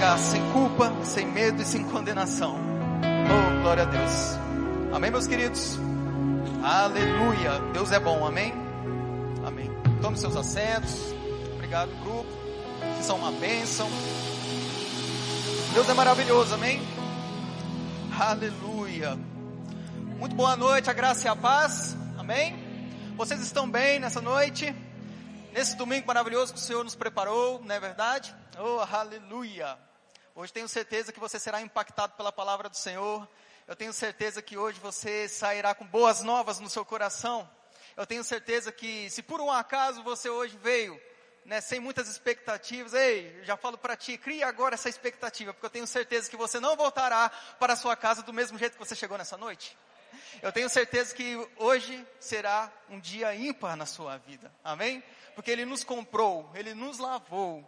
chegar sem culpa, sem medo e sem condenação. Oh, glória a Deus. Amém, meus queridos? Aleluia. Deus é bom, amém? Amém. Tome seus assentos. Obrigado, grupo. Vocês são uma bênção. Deus é maravilhoso, amém? Aleluia. Muito boa noite, a graça e a paz. Amém? Vocês estão bem nessa noite? Nesse domingo maravilhoso que o Senhor nos preparou, não é verdade? Oh, aleluia. Hoje tenho certeza que você será impactado pela palavra do Senhor. Eu tenho certeza que hoje você sairá com boas novas no seu coração. Eu tenho certeza que se por um acaso você hoje veio, sem muitas expectativas, eu já falo para ti, crie agora essa expectativa, porque eu tenho certeza que você não voltará para a sua casa do mesmo jeito que você chegou nessa noite. Eu tenho certeza que hoje será um dia ímpar na sua vida, amém? Porque Ele nos comprou, Ele nos lavou.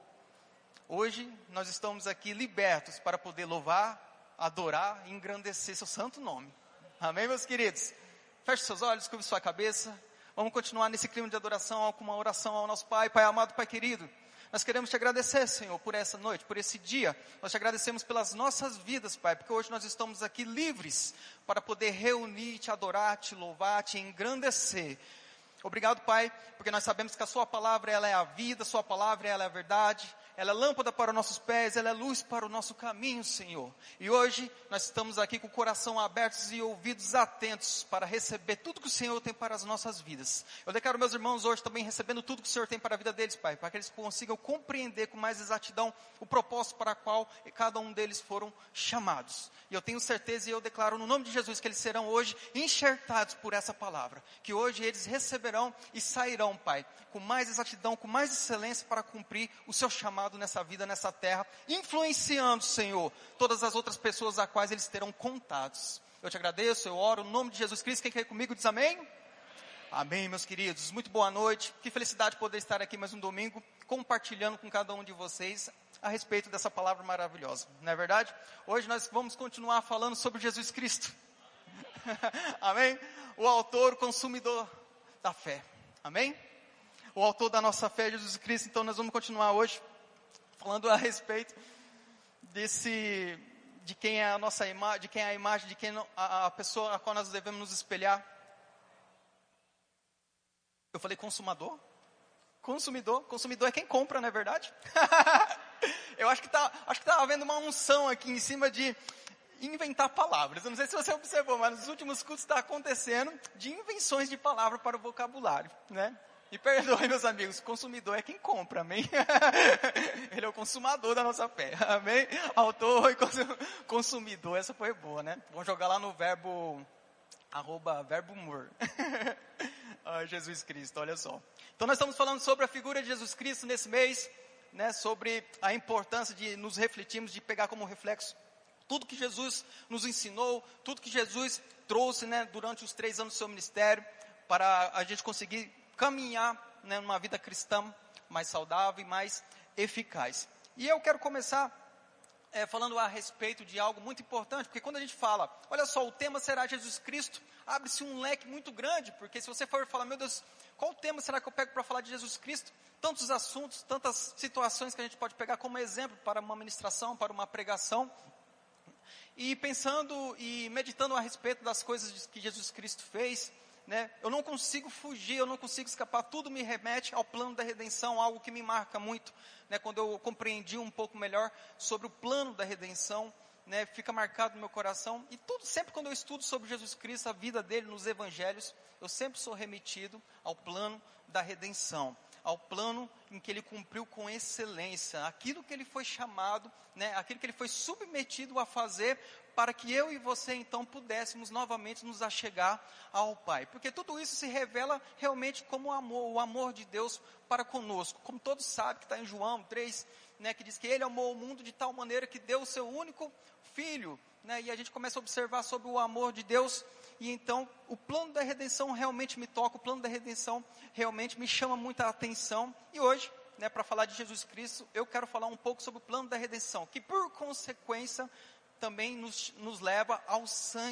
Hoje nós estamos aqui libertos para poder louvar, adorar e engrandecer seu santo nome. Amém, meus queridos? Feche seus olhos, curve sua cabeça. Vamos continuar nesse clima de adoração com uma oração ao nosso Pai. Pai amado, Pai querido, nós queremos te agradecer, Senhor, por essa noite, por esse dia. Nós te agradecemos pelas nossas vidas, Pai, porque hoje nós estamos aqui livres para poder reunir, te adorar, te louvar, te engrandecer. Obrigado, Pai, porque nós sabemos que a sua palavra, ela é a vida, a sua palavra, ela é a verdade. Ela é lâmpada para os nossos pés, ela é luz para o nosso caminho, Senhor. E hoje nós estamos aqui com o coração abertos e ouvidos atentos para receber tudo que o Senhor tem para as nossas vidas. Eu declaro meus irmãos hoje também recebendo tudo que o Senhor tem para a vida deles, Pai, para que eles consigam compreender com mais exatidão o propósito para o qual cada um deles foram chamados. E eu tenho certeza e eu declaro no nome de Jesus que eles serão hoje enxertados por essa palavra. Que hoje eles receberão e sairão, Pai, com mais exatidão, com mais excelência para cumprir o seu chamado nessa vida, nessa terra, influenciando, Senhor, todas as outras pessoas a quais eles terão contatos. Eu te agradeço, eu oro no nome de Jesus Cristo. Quem quer ir comigo diz amém? Amém, meus queridos. Muito boa noite. Que felicidade poder estar aqui mais um domingo, compartilhando com cada um de vocês a respeito dessa palavra maravilhosa. Não é verdade? Hoje nós vamos continuar falando sobre Jesus Cristo. Amém? O autor, o consumidor da fé. Amém? O autor da nossa fé, Jesus Cristo. Então nós vamos continuar hoje falando a respeito de quem é a nossa imagem, de quem é a imagem, de quem a pessoa a qual nós devemos nos espelhar. Eu falei consumador? Consumidor é quem compra, não é verdade? Eu acho que tá havendo uma unção aqui em cima de inventar palavras. Eu não sei se você observou, mas nos últimos cultos está acontecendo de invenções de palavra para o vocabulário, né? Me perdoem, meus amigos, consumidor é quem compra, amém? Ele é o consumador da nossa fé, amém? Autor e consumidor, essa foi boa, né? Vamos jogar lá no verbo @verbomor. Jesus Cristo, olha só. Então nós estamos falando sobre a figura de Jesus Cristo nesse mês, né? Sobre a importância de nos refletirmos, de pegar como reflexo tudo que Jesus nos ensinou, tudo que Jesus trouxe, né? Durante os 3 anos do seu ministério, para a gente conseguir caminhar, né, numa vida cristã mais saudável e mais eficaz. E eu quero começar falando a respeito de algo muito importante, porque quando a gente fala, olha só, o tema será Jesus Cristo, abre-se um leque muito grande, porque se você for falar, meu Deus, qual tema será que eu pego para falar de Jesus Cristo? Tantos assuntos, tantas situações que a gente pode pegar como exemplo para uma ministração, para uma pregação. E pensando e meditando a respeito das coisas que Jesus Cristo fez, né, eu não consigo fugir, eu não consigo escapar, tudo me remete ao plano da redenção, algo que me marca muito, né, quando eu compreendi um pouco melhor sobre o plano da redenção, né, fica marcado no meu coração, e sempre quando eu estudo sobre Jesus Cristo, a vida dele nos evangelhos, eu sempre sou remetido ao plano da redenção, ao plano em que ele cumpriu com excelência, aquilo que ele foi chamado, né, aquilo que ele foi submetido a fazer, para que eu e você então pudéssemos novamente nos achegar ao Pai. Porque tudo isso se revela realmente como o amor de Deus para conosco. Como todos sabem, que está em João 3, né, que diz que Ele amou o mundo de tal maneira que deu o seu único Filho. Né, e a gente começa a observar sobre o amor de Deus. E então o plano da redenção realmente me toca, o plano da redenção realmente me chama muita atenção. E hoje, né, para falar de Jesus Cristo, eu quero falar um pouco sobre o plano da redenção, que por consequência também nos leva ao sangue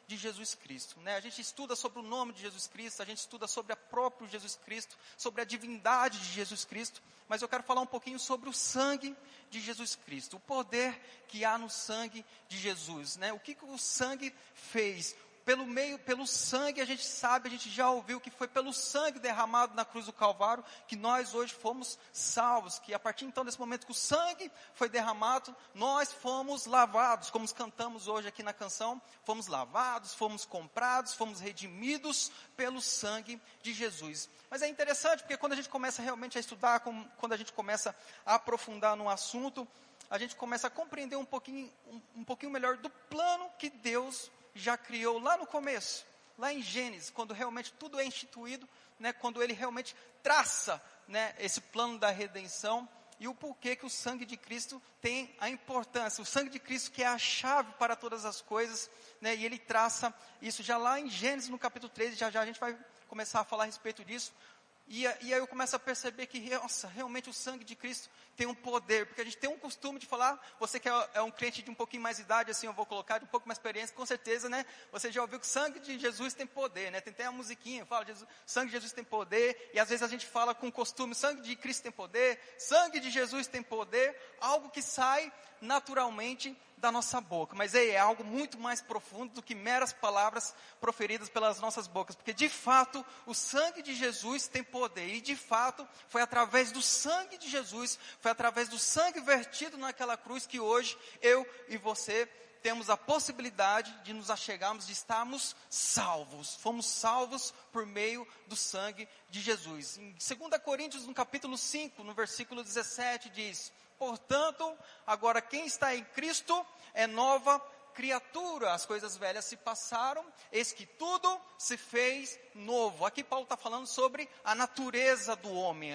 de Jesus Cristo, né? A gente estuda sobre o nome de Jesus Cristo, a gente estuda sobre o próprio Jesus Cristo, sobre a divindade de Jesus Cristo, mas eu quero falar um pouquinho sobre o sangue de Jesus Cristo, o poder que há no sangue de Jesus, né? O que o sangue fez? Pelo sangue a gente sabe, a gente já ouviu que foi pelo sangue derramado na cruz do Calvário que nós hoje fomos salvos, que a partir então desse momento que o sangue foi derramado, nós fomos lavados, como cantamos hoje aqui na canção, fomos lavados, fomos comprados, fomos redimidos pelo sangue de Jesus. Mas é interessante porque quando a gente começa realmente a estudar, quando a gente começa a aprofundar no assunto, a gente começa a compreender um pouquinho melhor do plano que Deus já criou lá no começo, lá em Gênesis, quando realmente tudo é instituído, né, quando ele realmente traça, né, esse plano da redenção e o porquê que o sangue de Cristo tem a importância, o sangue de Cristo que é a chave para todas as coisas, né, e ele traça isso já lá em Gênesis no capítulo 13, já a gente vai começar a falar a respeito disso. E aí eu começo a perceber que, nossa, realmente o sangue de Cristo tem um poder, porque a gente tem um costume de falar, você que é um crente de um pouquinho mais idade, assim eu vou colocar, de um pouco mais experiência, com certeza, né, você já ouviu que o sangue de Jesus tem poder, né, tem até a musiquinha, fala, sangue de Jesus tem poder, e às vezes a gente fala com costume, sangue de Cristo tem poder, sangue de Jesus tem poder, algo que sai naturalmente da nossa boca, mas é algo muito mais profundo do que meras palavras proferidas pelas nossas bocas, porque de fato o sangue de Jesus tem poder, e de fato foi através do sangue de Jesus, foi através do sangue vertido naquela cruz que hoje eu e você temos a possibilidade de nos achegarmos, de estarmos salvos. Fomos salvos por meio do sangue de Jesus. Em 2 Coríntios, no capítulo 5, no versículo 17, diz: portanto, agora quem está em Cristo é nova criatura, as coisas velhas se passaram, eis que tudo se fez novo. Aqui Paulo está falando sobre a natureza do homem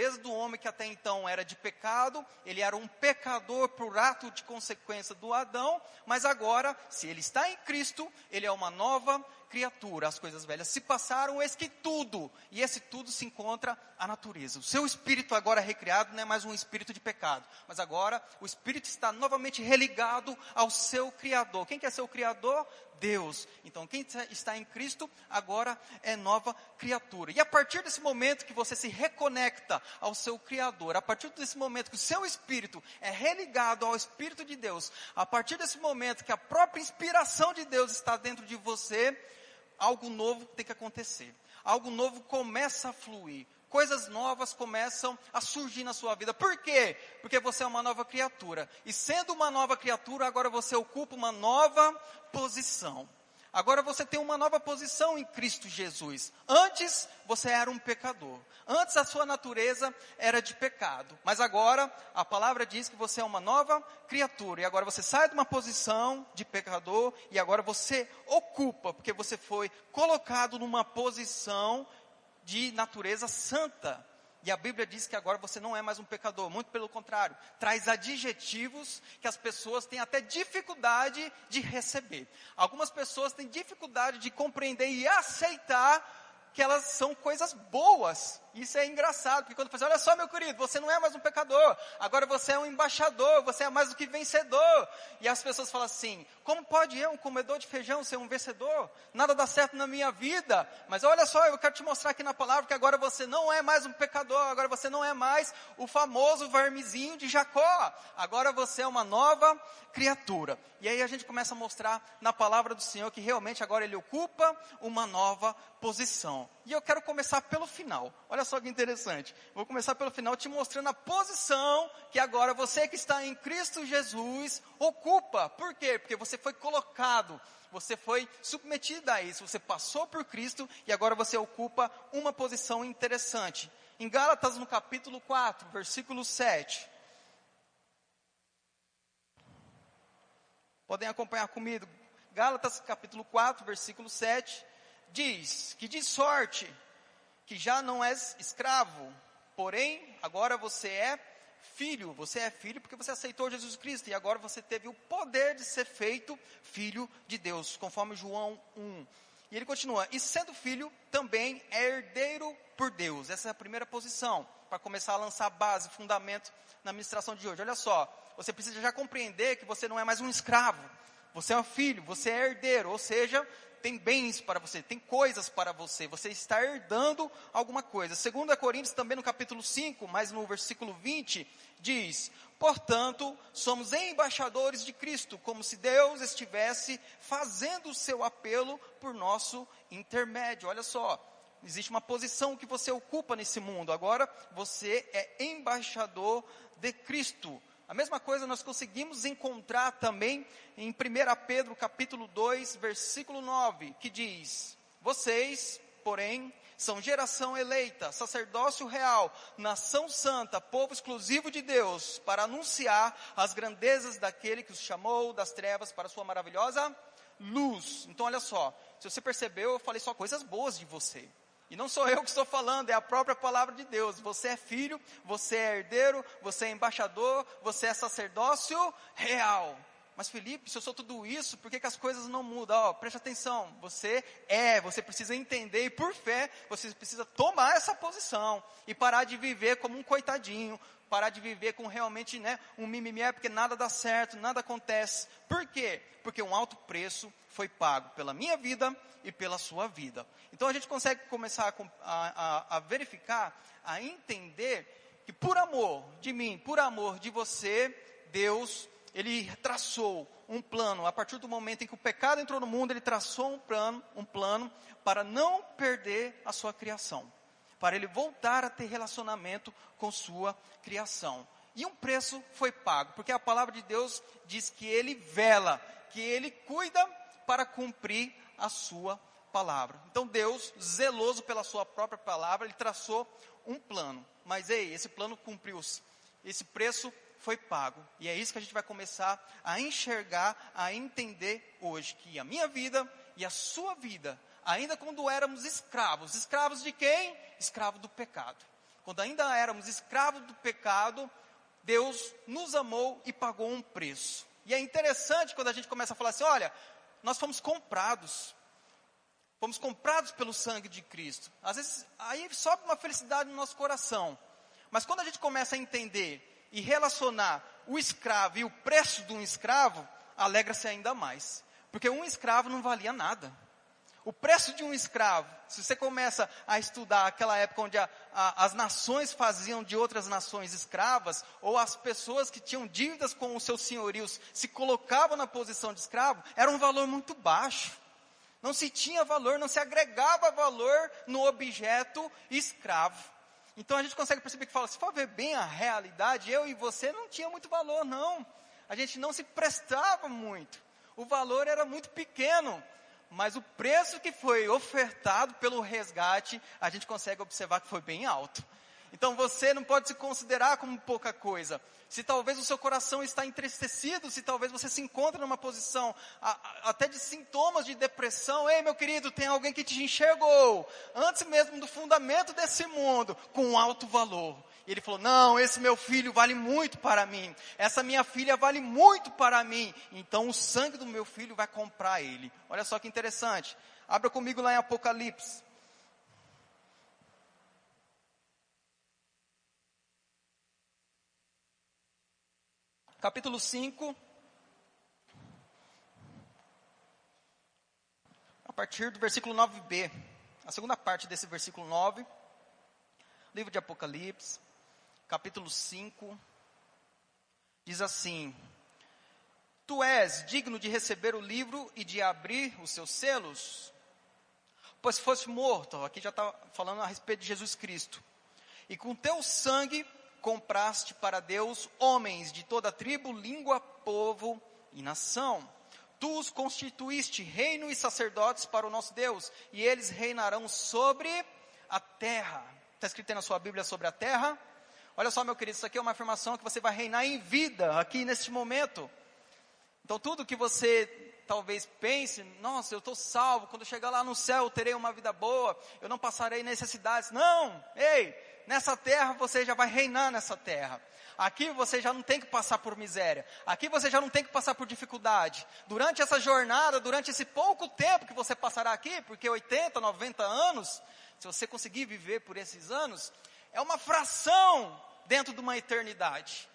que até então era de pecado, ele era um pecador por ato de consequência do Adão, mas agora, se ele está em Cristo, ele é uma nova criatura, as coisas velhas se passaram, eis que tudo, e esse tudo se encontra a natureza. O seu espírito agora recriado não é mais um espírito de pecado, mas agora o espírito está novamente religado ao seu Criador. Quem que é seu Criador? Deus. Então quem está em Cristo agora é nova criatura. E a partir desse momento que você se reconecta ao seu Criador, a partir desse momento que o seu espírito é religado ao Espírito de Deus, a partir desse momento que a própria inspiração de Deus está dentro de você, algo novo tem que acontecer. Algo novo começa a fluir. Coisas novas começam a surgir na sua vida. Por quê? Porque você é uma nova criatura. E sendo uma nova criatura, agora você ocupa uma nova posição. Agora você tem uma nova posição em Cristo Jesus. Antes você era um pecador. Antes a sua natureza era de pecado. Mas agora a palavra diz que você é uma nova criatura. E agora você sai de uma posição de pecador e agora você ocupa, porque você foi colocado numa posição de natureza santa. E a Bíblia diz que agora você não é mais um pecador, muito pelo contrário, traz adjetivos que as pessoas têm até dificuldade de receber. Algumas pessoas têm dificuldade de compreender e aceitar que elas são coisas boas. Isso é engraçado, porque quando você olha só, meu querido, você não é mais um pecador, agora você é um embaixador, você é mais do que vencedor. E as pessoas falam assim, como pode eu, um comedor de feijão, ser um vencedor? Nada dá certo na minha vida. Mas olha só, eu quero te mostrar aqui na palavra que agora você não é mais um pecador, agora você não é mais o famoso vermezinho de Jacó. Agora você é uma nova criatura. E aí a gente começa a mostrar na palavra do Senhor que realmente agora ele ocupa uma nova posição. E eu quero começar pelo final. Olha só que interessante. Vou começar pelo final te mostrando a posição que agora você que está em Cristo Jesus ocupa. Por quê? Porque você foi colocado, você foi submetido a isso, você passou por Cristo e agora você ocupa uma posição interessante. Em Gálatas, no capítulo 4, versículo 7. Podem acompanhar comigo. Gálatas, capítulo 4, versículo 7. Diz que de sorte que já não és escravo, porém agora você é filho porque você aceitou Jesus Cristo e agora você teve o poder de ser feito filho de Deus, conforme João 1. E ele continua, e sendo filho também é herdeiro por Deus. Essa é a primeira posição, para começar a lançar base, fundamento na ministração de hoje. Olha só, você precisa já compreender que você não é mais um escravo. você é um filho, você é herdeiro, ou seja, tem bens para você, tem coisas para você, você está herdando alguma coisa. 2 Coríntios também no capítulo 5, mas no versículo 20, diz: portanto, somos embaixadores de Cristo, como se Deus estivesse fazendo o seu apelo por nosso intermédio. Olha só, existe uma posição que você ocupa nesse mundo, agora você é embaixador de Cristo. A mesma coisa nós conseguimos encontrar também em 1 Pedro capítulo 2, versículo 9, que diz: vocês, porém, são geração eleita, sacerdócio real, nação santa, povo exclusivo de Deus, para anunciar as grandezas daquele que os chamou das trevas para a sua maravilhosa luz. Então olha só, se você percebeu, eu falei só coisas boas de você. E não sou eu que estou falando, é a própria palavra de Deus. Você é filho, você é herdeiro, você é embaixador, você é sacerdócio real. Mas Felipe, se eu sou tudo isso, por que as coisas não mudam? Preste atenção, você precisa entender e por fé, você precisa tomar essa posição e parar de viver como um coitadinho, parar de viver com realmente um mimimi, porque nada dá certo, nada acontece. Por quê? Porque um alto preço foi pago pela minha vida e pela sua vida. Então a gente consegue começar a verificar, a entender que por amor de mim, por amor de você, Deus, Ele traçou um plano. A partir do momento em que o pecado entrou no mundo, Ele traçou um plano para não perder a sua criação, para Ele voltar a ter relacionamento com sua criação. E um preço foi pago, porque a palavra de Deus diz que Ele vela, que Ele cuida para cumprir a sua palavra. Então Deus, zeloso pela sua própria palavra, Ele traçou um plano. Mas esse plano cumpriu-se. Esse preço foi pago. E é isso que a gente vai começar a enxergar, a entender hoje. Que a minha vida e a sua vida, ainda quando éramos escravos. Escravos de quem? Escravos do pecado. Quando ainda éramos escravos do pecado, Deus nos amou e pagou um preço. E é interessante quando a gente começa a falar assim, olha, nós fomos comprados pelo sangue de Cristo. Às vezes, aí sobe uma felicidade no nosso coração. Mas quando a gente começa a entender e relacionar o escravo e o preço de um escravo, alegra-se ainda mais. Porque um escravo não valia nada. O preço de um escravo, se você começa a estudar aquela época onde as nações faziam de outras nações escravas, ou as pessoas que tinham dívidas com os seus senhorios se colocavam na posição de escravo, era um valor muito baixo. Não se tinha valor, não se agregava valor no objeto escravo. Então a gente consegue perceber que fala, se for ver bem a realidade, eu e você não tinha muito valor, não. A gente não se prestava muito. O valor era muito pequeno. Mas o preço que foi ofertado pelo resgate, a gente consegue observar que foi bem alto. Então você não pode se considerar como pouca coisa. Se talvez o seu coração está entristecido, se talvez você se encontre numa posição até de sintomas de depressão, ei meu querido, tem alguém que te enxergou, antes mesmo do fundamento desse mundo, com alto valor. E ele falou, não, esse meu filho vale muito para mim, essa minha filha vale muito para mim, então o sangue do meu filho vai comprar ele. Olha só que interessante, abra comigo lá em Apocalipse. Capítulo 5, a partir do versículo 9b, a segunda parte desse versículo 9, livro de Apocalipse, capítulo 5, diz assim, tu és digno de receber o livro e de abrir os seus selos, pois foste morto, aqui já está falando a respeito de Jesus Cristo, e com teu sangue compraste para Deus homens de toda tribo, língua, povo e nação. Tu os constituíste reino e sacerdotes para o nosso Deus, e eles reinarão sobre a terra. Está escrito aí na sua Bíblia sobre a terra? Olha só, meu querido, isso aqui é uma afirmação que você vai reinar em vida, aqui neste momento. Então tudo que você talvez pense, nossa, eu estou salvo, quando eu chegar lá no céu eu terei uma vida boa, eu não passarei necessidades. Não, nessa terra você já vai reinar nessa terra. Aqui você já não tem que passar por miséria. Aqui você já não tem que passar por dificuldade. Durante essa jornada, durante esse pouco tempo que você passará aqui, porque 80, 90 anos, se você conseguir viver por esses anos, é uma fração dentro de uma eternidade. Então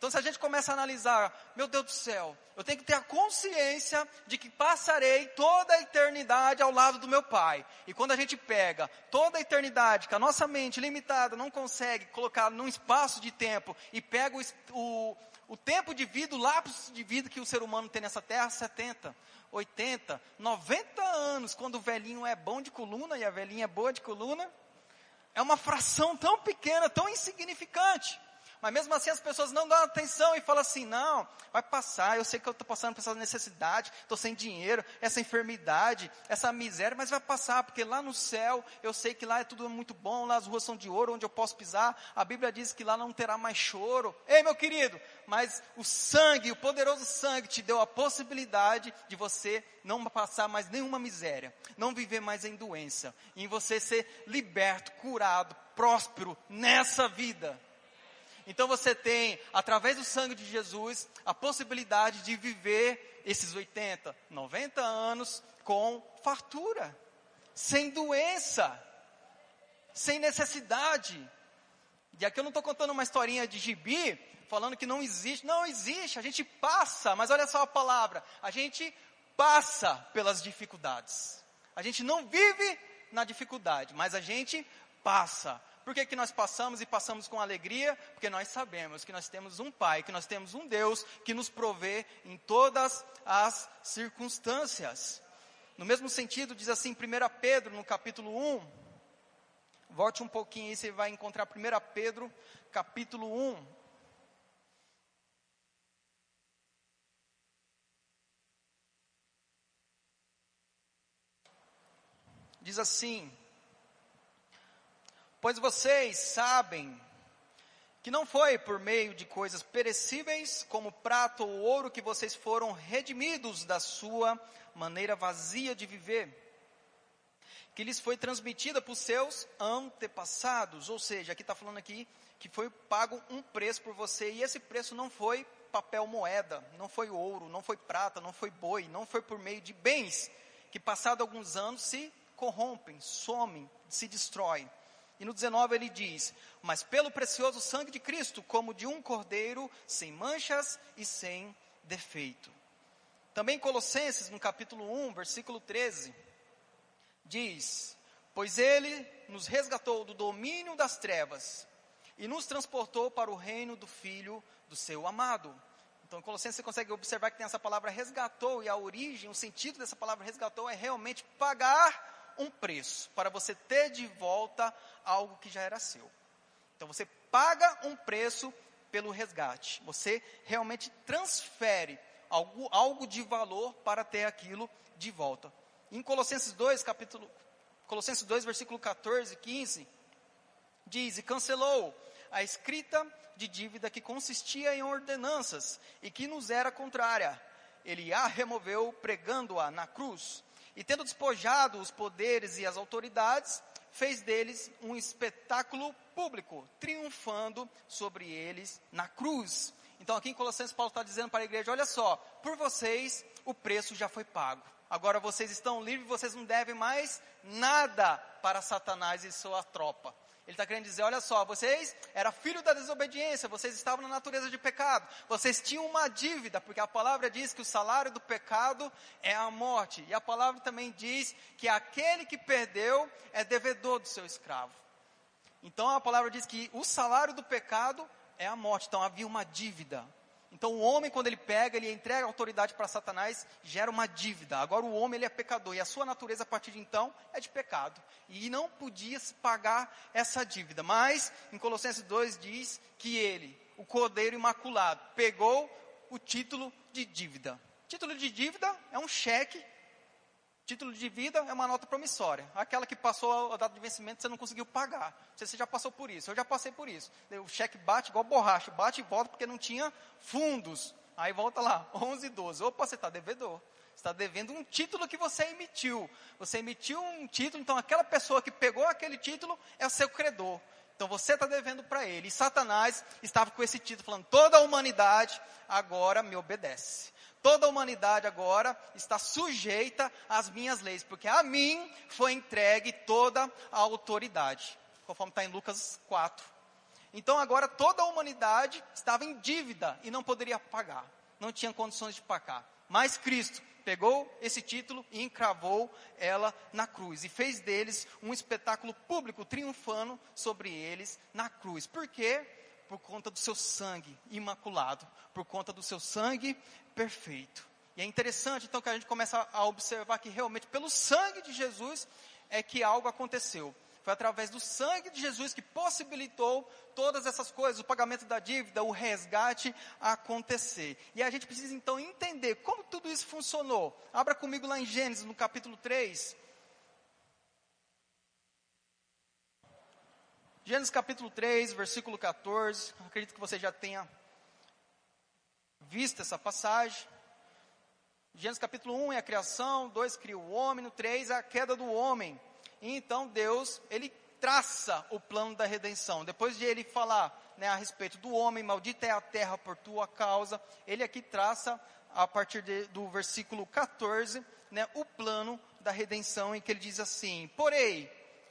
Então se a gente começa a analisar, meu Deus do céu, eu tenho que ter a consciência de que passarei toda a eternidade ao lado do meu Pai. E quando a gente pega toda a eternidade, que a nossa mente limitada não consegue colocar num espaço de tempo, e pega o tempo de vida, o lapso de vida que o ser humano tem nessa terra, 70, 80, 90 anos, quando o velhinho é bom de coluna e a velhinha é boa de coluna, é uma fração tão pequena, tão insignificante. Mas mesmo assim as pessoas não dão atenção e falam assim, não, vai passar, eu sei que eu estou passando por essa necessidade, estou sem dinheiro, essa enfermidade, essa miséria, mas vai passar, porque lá no céu, eu sei que lá é tudo muito bom, lá as ruas são de ouro, onde eu posso pisar, a Bíblia diz que lá não terá mais choro. Ei, meu querido, mas o sangue, o poderoso sangue te deu a possibilidade de você não passar mais nenhuma miséria, não viver mais em doença, em você ser liberto, curado, próspero nessa vida. Então você tem, através do sangue de Jesus, a possibilidade de viver esses 80, 90 anos com fartura, sem doença, sem necessidade. E aqui eu não estou contando uma historinha de gibi, falando que não existe. Não existe, a gente passa, mas olha só a palavra, a gente passa pelas dificuldades. A gente não vive na dificuldade, mas a gente passa. Por que que nós passamos e passamos com alegria? Porque nós sabemos que nós temos um Pai, que nós temos um Deus que nos provê em todas as circunstâncias. No mesmo sentido, diz assim 1 Pedro, no capítulo 1, volte um pouquinho aí, você vai encontrar 1 Pedro, capítulo 1. Diz assim: pois vocês sabem que não foi por meio de coisas perecíveis, como prata ou ouro, que vocês foram redimidos da sua maneira vazia de viver, que lhes foi transmitida por seus antepassados. Ou seja, aqui está falando aqui que foi pago um preço por você, e esse preço não foi papel moeda, não foi ouro, não foi prata, não foi boi, não foi por meio de bens, que passado alguns anos se corrompem, somem, se destroem. E no 19 ele diz, mas pelo precioso sangue de Cristo, como de um cordeiro, sem manchas e sem defeito. Também Colossenses, no capítulo 1, versículo 13, diz, pois ele nos resgatou do domínio das trevas e nos transportou para o reino do Filho do seu amado. Então, em Colossenses você consegue observar que tem essa palavra resgatou, e a origem, o sentido dessa palavra resgatou é realmente pagar um preço, para você ter de volta algo que já era seu. Então você paga um preço pelo resgate, você realmente transfere algo de valor para ter aquilo de volta. Em Colossenses 2, versículo 14 e 15, diz, e cancelou a escrita de dívida que consistia em ordenanças e que nos era contrária. Ele a removeu pregando-a na cruz. E tendo despojado os poderes e as autoridades, fez deles um espetáculo público, triunfando sobre eles na cruz. Então aqui em Colossenses Paulo está dizendo para a igreja, olha só, por vocês o preço já foi pago. Agora vocês estão livres, vocês não devem mais nada para Satanás e sua tropa. Ele está querendo dizer, olha só, vocês eram filhos da desobediência, vocês estavam na natureza de pecado, vocês tinham uma dívida, porque a palavra diz que o salário do pecado é a morte, e a palavra também diz que aquele que perdeu é devedor do seu escravo. Então a palavra diz que o salário do pecado é a morte, então havia uma dívida. Então o homem, quando ele pega, ele entrega a autoridade para Satanás, gera uma dívida. Agora o homem, ele é pecador, e a sua natureza a partir de então é de pecado. E não podia pagar essa dívida. Mas em Colossenses 2 diz que ele, o Cordeiro Imaculado, pegou o título de dívida. Título de dívida é um cheque. Título de vida é uma nota promissória. Aquela que passou a data de vencimento, você não conseguiu pagar. Não sei se você já passou por isso. Eu já passei por isso. O cheque bate igual borracha. Bate e volta porque não tinha fundos. Aí volta lá, 11 e 12. Opa, você está devedor. Você está devendo um título que você emitiu. Você emitiu um título, então aquela pessoa que pegou aquele título é o seu credor. Então você está devendo para ele. E Satanás estava com esse título falando, toda a humanidade agora me obedece. Toda a humanidade agora está sujeita às minhas leis, porque a mim foi entregue toda a autoridade, conforme está em Lucas 4. Então agora toda a humanidade estava em dívida e não poderia pagar, não tinha condições de pagar. Mas Cristo pegou esse título e encravou ela na cruz e fez deles um espetáculo público, triunfando sobre eles na cruz. Por quê? Por conta do seu sangue imaculado, por conta do seu sangue perfeito. E é interessante então que a gente começa a observar que realmente pelo sangue de Jesus é que algo aconteceu. Foi através do sangue de Jesus que possibilitou todas essas coisas, o pagamento da dívida, o resgate acontecer. E a gente precisa então entender como tudo isso funcionou. Abra comigo lá em Gênesis, no capítulo 3. Gênesis capítulo 3, versículo 14. Acredito que você já tenha visto essa passagem. Gênesis capítulo 1 é a criação, 2 cria o homem, no 3 é a queda do homem. E então Deus, ele traça o plano da redenção. Depois de ele falar, né, a respeito do homem, maldita é a terra por tua causa, ele aqui traça, a partir do versículo 14, né, o plano da redenção, em que ele diz assim: porém,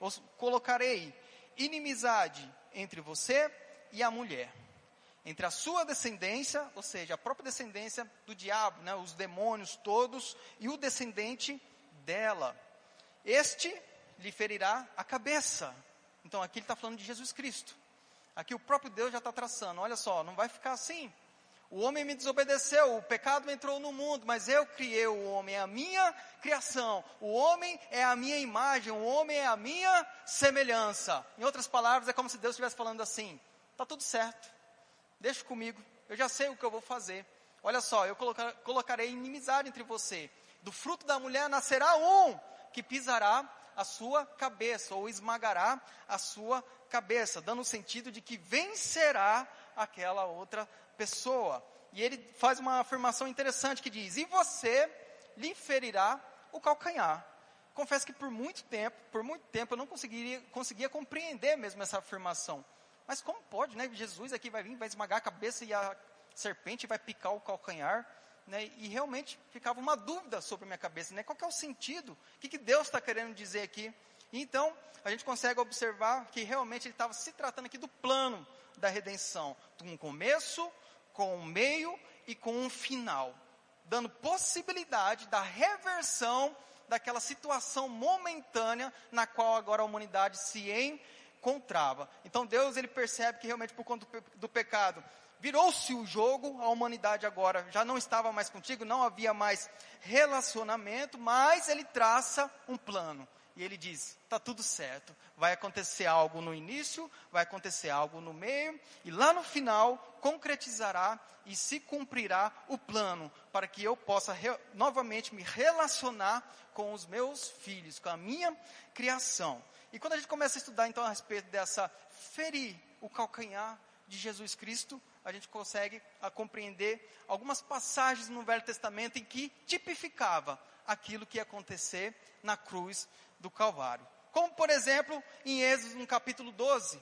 colocarei inimizade entre você e a mulher, entre a sua descendência, ou seja, a própria descendência do diabo, né, os demônios todos, e o descendente dela. Este lhe ferirá a cabeça. Então aqui ele está falando de Jesus Cristo. Aqui o próprio Deus já está traçando. Olha só, não vai ficar assim. O homem me desobedeceu, o pecado entrou no mundo, mas eu criei o homem, é a minha criação. O homem é a minha imagem, o homem é a minha semelhança. Em outras palavras, é como se Deus estivesse falando assim: está tudo certo, deixa comigo, eu já sei o que eu vou fazer. Olha só, eu colocarei inimizade entre você. Do fruto da mulher nascerá um que pisará a sua cabeça, ou esmagará a sua cabeça, dando o sentido de que vencerá aquela outra pessoa. E ele faz uma afirmação interessante que diz: e você lhe ferirá o calcanhar. Confesso que por muito tempo eu não conseguia compreender mesmo essa afirmação. Mas como pode, né? Jesus aqui vai vir, vai esmagar a cabeça e a serpente vai picar o calcanhar. Né, e realmente ficava uma dúvida sobre a minha cabeça, né, qual que é o sentido, o que Deus está querendo dizer aqui. E então a gente consegue observar que realmente ele estava se tratando aqui do plano da redenção, com um começo, com um meio e com um final, dando possibilidade da reversão daquela situação momentânea na qual agora a humanidade se encontrava. Então Deus, ele percebe que realmente por conta do pecado virou-se o jogo, a humanidade agora já não estava mais contigo, não havia mais relacionamento, mas ele traça um plano. E ele diz: está tudo certo, vai acontecer algo no início, vai acontecer algo no meio, e lá no final concretizará e se cumprirá o plano, para que eu possa novamente me relacionar com os meus filhos, com a minha criação. E quando a gente começa a estudar então a respeito dessa ferir o calcanhar de Jesus Cristo, a gente consegue compreender algumas passagens no Velho Testamento em que tipificava aquilo que ia acontecer na cruz do Calvário. Como, por exemplo, em Êxodo, no capítulo 12,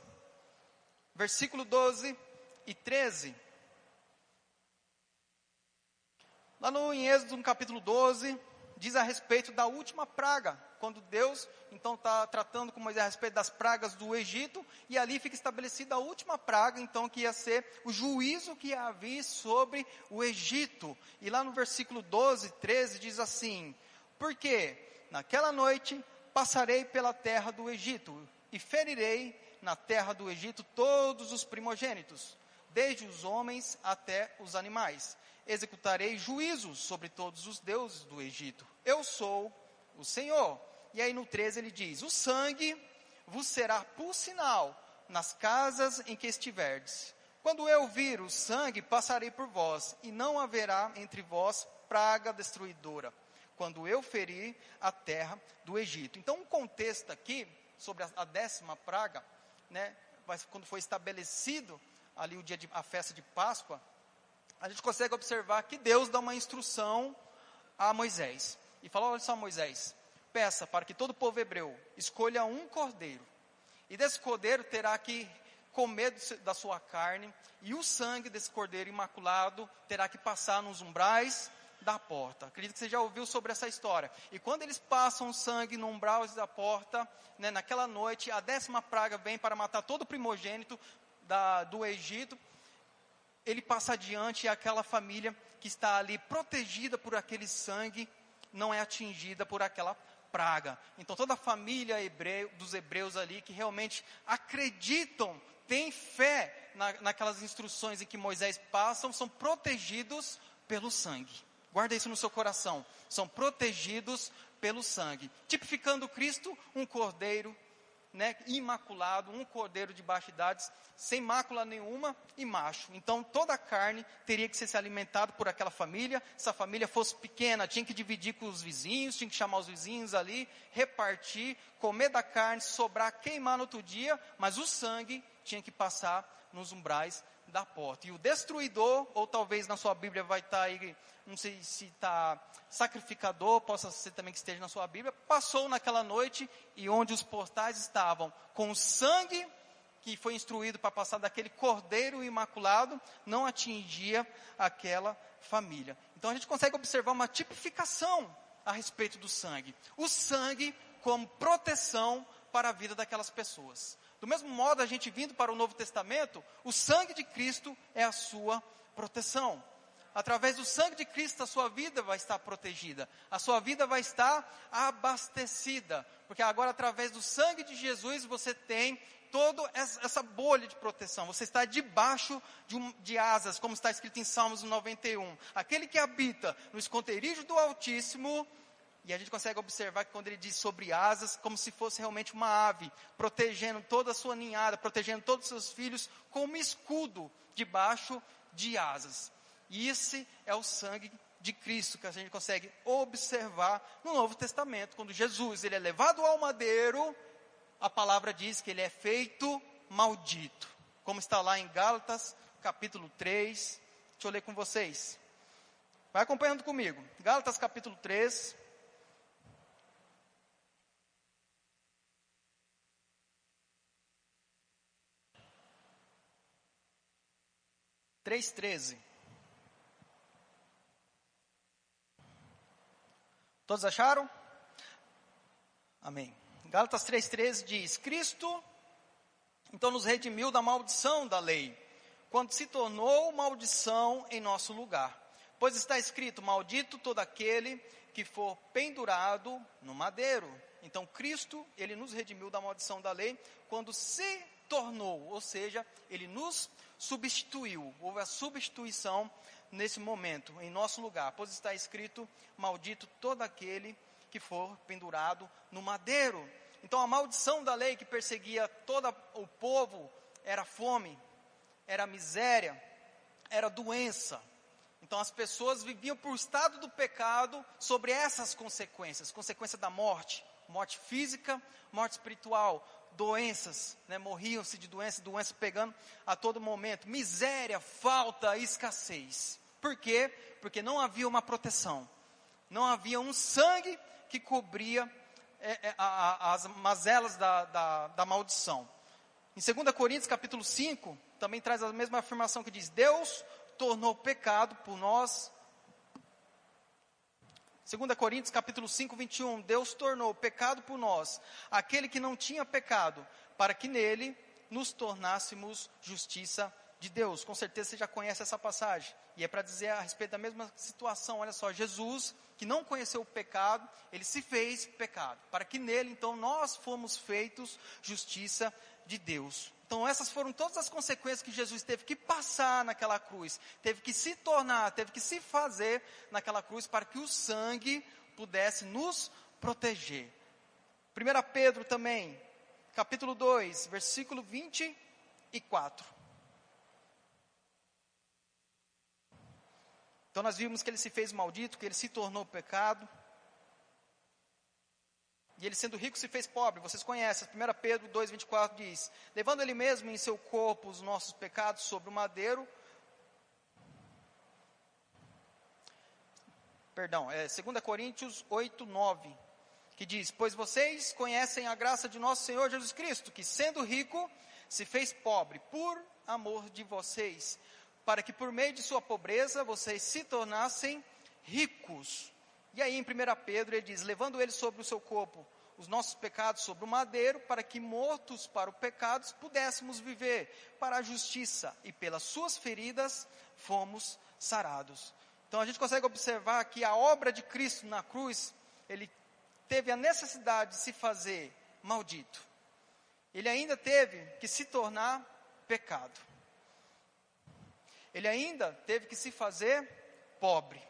versículo 12 e 13. Lá em Êxodo, no capítulo 12, diz a respeito da última praga, quando Deus, então, está tratando com Moisés a respeito das pragas do Egito, e ali fica estabelecida a última praga, então, que ia ser o juízo que ia vir sobre o Egito. E lá no versículo 12, 13, diz assim: porque naquela noite passarei pela terra do Egito, e ferirei na terra do Egito todos os primogênitos, desde os homens até os animais. Executarei juízos sobre todos os deuses do Egito. Eu sou o Senhor. E aí no 13 ele diz: o sangue vos será por sinal nas casas em que estiverdes. Quando eu vir o sangue, passarei por vós, e não haverá entre vós praga destruidora, quando eu ferir a terra do Egito. Então um contexto aqui, sobre a 10ª praga, né, quando foi estabelecido ali a festa de Páscoa, a gente consegue observar que Deus dá uma instrução a Moisés. E fala: olha só, Moisés, peça para que todo o povo hebreu escolha um cordeiro. E desse cordeiro terá que comer da sua carne, e o sangue desse cordeiro imaculado terá que passar nos umbrais da porta. Acredito que você já ouviu sobre essa história. E quando eles passam o sangue no umbral da porta, né, naquela noite, a 10ª praga vem para matar todo o primogênito do Egito, ele passa adiante e aquela família que está ali protegida por aquele sangue não é atingida por aquela praga. Então toda a família dos hebreus ali que realmente acreditam, têm fé naquelas instruções em que Moisés passa, são protegidos pelo sangue. Guarda isso no seu coração. São protegidos pelo sangue. Tipificando Cristo, um cordeiro, né, imaculado, um cordeiro de baixa idade, sem mácula nenhuma e macho. Então toda a carne teria que ser se alimentada por aquela família. Se a família fosse pequena, tinha que dividir com os vizinhos, tinha que chamar os vizinhos ali, repartir, comer da carne, sobrar, queimar no outro dia, mas o sangue tinha que passar nos umbrais da porta. E o destruidor, ou talvez na sua Bíblia vai estar aí, não sei se está sacrificador, possa ser também que esteja na sua Bíblia, passou naquela noite e onde os portais estavam com o sangue que foi instruído para passar daquele cordeiro imaculado, não atingia aquela família. Então a gente consegue observar uma tipificação a respeito do sangue. O sangue como proteção para a vida daquelas pessoas. Do mesmo modo, a gente vindo para o Novo Testamento, o sangue de Cristo é a sua proteção. Através do sangue de Cristo, a sua vida vai estar protegida. A sua vida vai estar abastecida. Porque agora, através do sangue de Jesus, você tem toda essa bolha de proteção. Você está debaixo de asas, como está escrito em Salmos 91. Aquele que habita no esconderijo do Altíssimo. E a gente consegue observar que quando ele diz sobre asas, como se fosse realmente uma ave, protegendo toda a sua ninhada, protegendo todos os seus filhos, como escudo debaixo de asas. E esse é o sangue de Cristo que a gente consegue observar no Novo Testamento. Quando Jesus ele é levado ao madeiro, a palavra diz que ele é feito maldito. Como está lá em Gálatas, capítulo 3. Deixa eu ler com vocês. Vai acompanhando comigo. Gálatas, capítulo 3. (3:13). Todos acharam? Amém. Gálatas 3:13 diz: Cristo então nos redimiu da maldição da lei, quando se tornou maldição em nosso lugar. Pois está escrito: maldito todo aquele que for pendurado no madeiro. Então Cristo, ele nos redimiu da maldição da lei, quando se tornou, ou seja, ele nos substituiu. Houve a substituição nesse momento, em nosso lugar. Pois está escrito: maldito todo aquele que for pendurado no madeiro. Então a maldição da lei que perseguia todo o povo era fome, era miséria, era doença. Então as pessoas viviam por estado do pecado sobre essas consequências. Consequência da morte, morte física, morte espiritual, doenças, né? Morriam-se de doença pegando a todo momento. Miséria, falta, escassez. Por quê? Porque não havia uma proteção. Não havia um sangue que cobria as mazelas da maldição. Em 2 Coríntios capítulo 5, também traz a mesma afirmação que diz: Deus tornou pecado por nós. 2 Coríntios capítulo 5, 21, Deus tornou pecado por nós, aquele que não tinha pecado, para que nele nos tornássemos justiça de Deus. Com certeza você já conhece essa passagem. E é para dizer a respeito da mesma situação. Olha só, Jesus, que não conheceu o pecado, ele se fez pecado, para que nele, então, nós fomos feitos justiça de Deus. Então essas foram todas as consequências que Jesus teve que passar naquela cruz, teve que se tornar, teve que se fazer naquela cruz para que o sangue pudesse nos proteger. 1 Pedro também, capítulo 2, versículo 24. Então nós vimos que ele se fez maldito, que ele se tornou pecado. E ele sendo rico se fez pobre, vocês conhecem, 1 Pedro 2,24 diz: levando ele mesmo em seu corpo os nossos pecados sobre o madeiro. Perdão, 2 Coríntios 8:9, que diz: pois vocês conhecem a graça de nosso Senhor Jesus Cristo, que sendo rico, se fez pobre, por amor de vocês, para que por meio de sua pobreza, vocês se tornassem ricos. E aí em 1 Pedro ele diz: levando ele sobre o seu corpo os nossos pecados sobre o madeiro, para que mortos para o pecado pudéssemos viver para a justiça, e pelas suas feridas fomos sarados. Então a gente consegue observar que a obra de Cristo na cruz, ele teve a necessidade de se fazer maldito. Ele ainda teve que se tornar pecado. Ele ainda teve que se fazer pobre.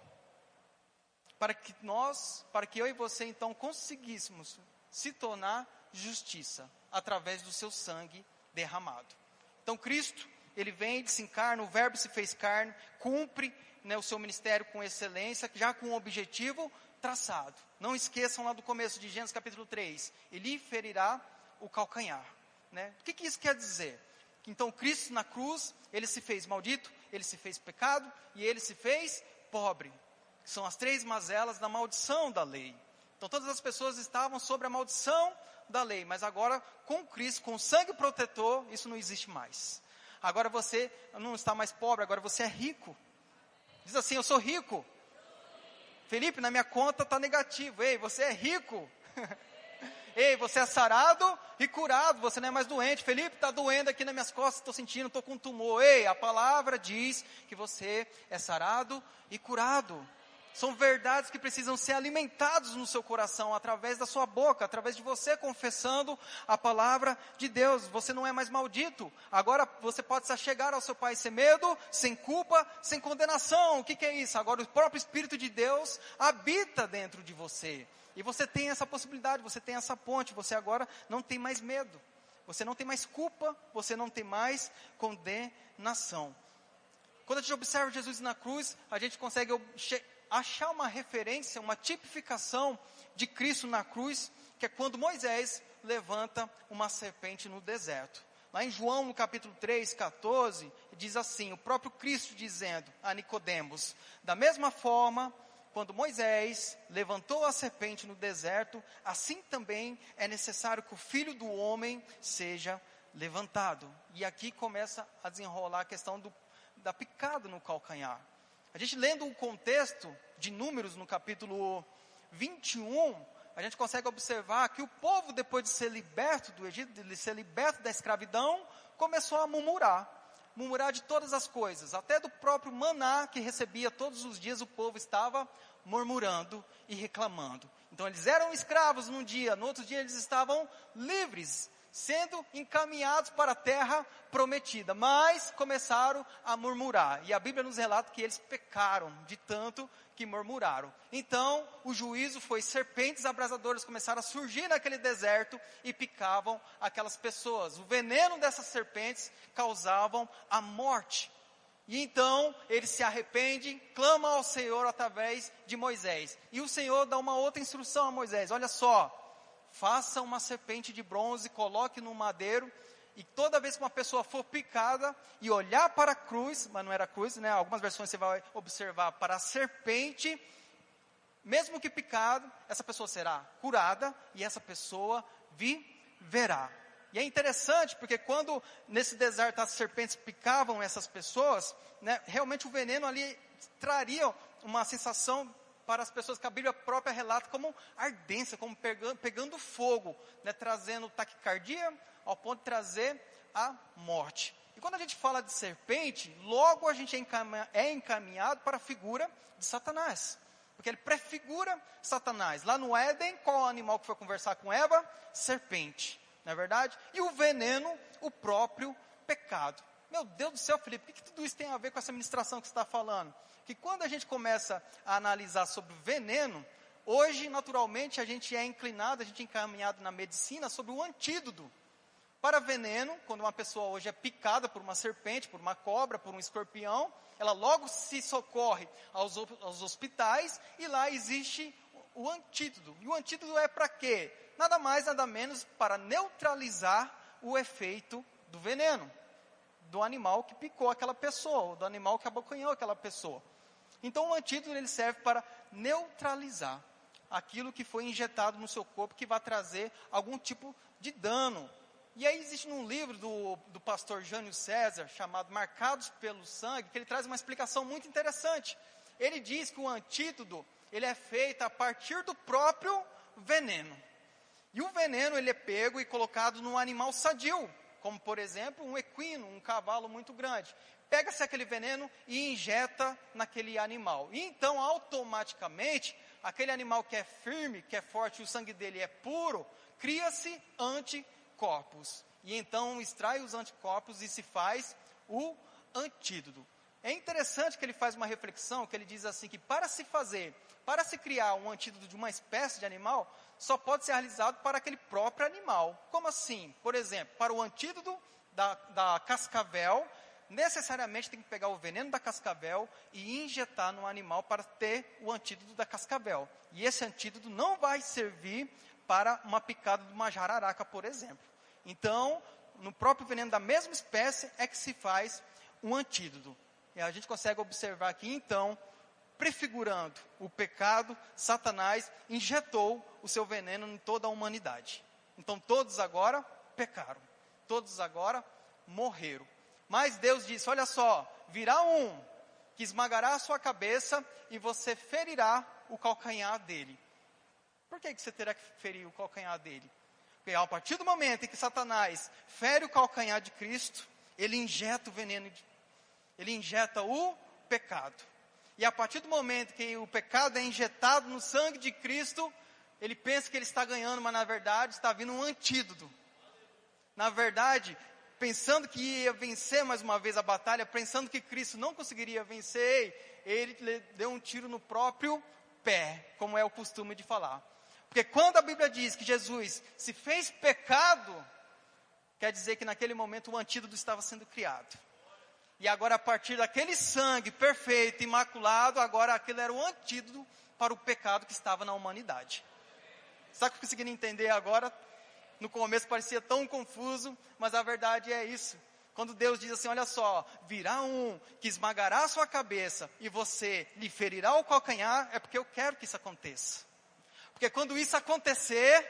Para que eu e você então conseguíssemos se tornar justiça, através do seu sangue derramado. Então Cristo, ele vem, se encarna, o verbo se fez carne, cumpre, né, o seu ministério com excelência, já com um objetivo traçado. Não esqueçam lá do começo de Gênesis capítulo 3, ele ferirá o calcanhar. Né? O que isso quer dizer? Então Cristo na cruz, ele se fez maldito, ele se fez pecado e ele se fez pobre. São as 3 mazelas da maldição da lei. Então todas as pessoas estavam sobre a maldição da lei, mas agora com Cristo, com o sangue protetor, isso não existe mais. Agora você não está mais pobre, agora você é rico. Diz assim, eu sou rico. Felipe, na minha conta está negativo. Ei, você é rico. Ei, você é sarado e curado, você não é mais doente. Felipe, está doendo aqui nas minhas costas, estou sentindo, estou com um tumor. Ei, a palavra diz que você é sarado e curado. São verdades que precisam ser alimentadas no seu coração, através da sua boca, através de você confessando a palavra de Deus. Você não é mais maldito. Agora você pode se achegar ao seu Pai sem medo, sem culpa, sem condenação. O que é isso? Agora o próprio Espírito de Deus habita dentro de você. E você tem essa possibilidade, você tem essa ponte, você agora não tem mais medo. Você não tem mais culpa, você não tem mais condenação. Quando a gente observa Jesus na cruz, a gente consegue achar uma referência, uma tipificação de Cristo na cruz, que é quando Moisés levanta uma serpente no deserto. Lá em João, no capítulo 3, 14, diz assim, o próprio Cristo dizendo a Nicodemos, da mesma forma, quando Moisés levantou a serpente no deserto, assim também é necessário que o Filho do Homem seja levantado. E aqui começa a desenrolar a questão da picada no calcanhar. A gente lendo o contexto de Números no capítulo 21, a gente consegue observar que o povo, depois de ser liberto do Egito, de ser liberto da escravidão, começou a murmurar de todas as coisas, até do próprio maná que recebia todos os dias, o povo estava murmurando e reclamando. Então eles eram escravos num dia, no outro dia eles estavam livres, sendo encaminhados para a terra prometida, mas começaram a murmurar, e a Bíblia nos relata que eles pecaram de tanto que murmuraram. Então o juízo foi, serpentes abrasadoras começaram a surgir naquele deserto e picavam aquelas pessoas. O veneno dessas serpentes causavam a morte. E então eles se arrependem, clamam ao Senhor através de Moisés. E o Senhor dá uma outra instrução a Moisés, olha só, faça uma serpente de bronze, coloque no madeiro, e toda vez que uma pessoa for picada e olhar para a cruz, mas não era cruz, né? Algumas versões você vai observar para a serpente, mesmo que picado, essa pessoa será curada e essa pessoa viverá. E é interessante porque quando nesse deserto as serpentes picavam essas pessoas, né, realmente o veneno ali traria uma sensação para as pessoas que a Bíblia própria relata como ardência, como pegando fogo, né, trazendo taquicardia ao ponto de trazer a morte. E quando a gente fala de serpente, logo a gente é encaminhado para a figura de Satanás. Porque ele prefigura Satanás. Lá no Éden, qual é o animal que foi conversar com Eva? Serpente, não é verdade? E o veneno, o próprio pecado. Meu Deus do céu, Felipe, o que tudo isso tem a ver com essa ministração que você está falando? Que quando a gente começa a analisar sobre o veneno, hoje, naturalmente, a gente é inclinado, a gente é encaminhado na medicina sobre o antídoto para veneno. Quando uma pessoa hoje é picada por uma serpente, por uma cobra, por um escorpião, ela logo se socorre aos hospitais e lá existe o antídoto. E o antídoto é para quê? Nada mais, nada menos para neutralizar o efeito do veneno, do animal que picou aquela pessoa, do animal que abocanhou aquela pessoa. Então o antídoto ele serve para neutralizar aquilo que foi injetado no seu corpo, que vai trazer algum tipo de dano. E aí existe um livro do pastor Jânio César, chamado Marcados pelo Sangue, que ele traz uma explicação muito interessante. Ele diz que o antídoto, ele é feito a partir do próprio veneno. E o veneno, ele é pego e colocado num animal sadio, como por exemplo um equino, um cavalo muito grande. Pega-se aquele veneno e injeta naquele animal. E então, automaticamente, aquele animal que é firme, que é forte, e o sangue dele é puro, cria-se anticorpos. E então extrai os anticorpos e se faz o antídoto. É interessante que ele faz uma reflexão, que ele diz assim, que para se criar um antídoto de uma espécie de animal, só pode ser realizado para aquele próprio animal. Como assim? Por exemplo, para o antídoto da cascavel, necessariamente tem que pegar o veneno da cascavel e injetar no animal para ter o antídoto da cascavel. E esse antídoto não vai servir para uma picada de uma jararaca, por exemplo. Então, no próprio veneno da mesma espécie é que se faz um antídoto. E a gente consegue observar aqui, então, prefigurando o pecado, Satanás injetou o seu veneno em toda a humanidade. Então, todos agora pecaram. Todos agora morreram. Mas Deus disse, olha só, virá um que esmagará a sua cabeça e você ferirá o calcanhar dele. Por que você terá que ferir o calcanhar dele? Porque a partir do momento em que Satanás fere o calcanhar de Cristo, ele injeta o veneno, ele injeta o pecado. E a partir do momento que o pecado é injetado no sangue de Cristo, ele pensa que ele está ganhando, mas na verdade está vindo um antídoto. Na verdade, pensando que ia vencer mais uma vez a batalha, pensando que Cristo não conseguiria vencer, ele deu um tiro no próprio pé, como é o costume de falar. Porque quando a Bíblia diz que Jesus se fez pecado, quer dizer que naquele momento o antídoto estava sendo criado. E agora a partir daquele sangue perfeito, imaculado, agora aquilo era o antídoto para o pecado que estava na humanidade. Sabe o que eu consegui entender agora? No começo parecia tão confuso, mas a verdade é isso. Quando Deus diz assim, olha só, virá um que esmagará a sua cabeça e você lhe ferirá o calcanhar, é porque eu quero que isso aconteça. Porque quando isso acontecer,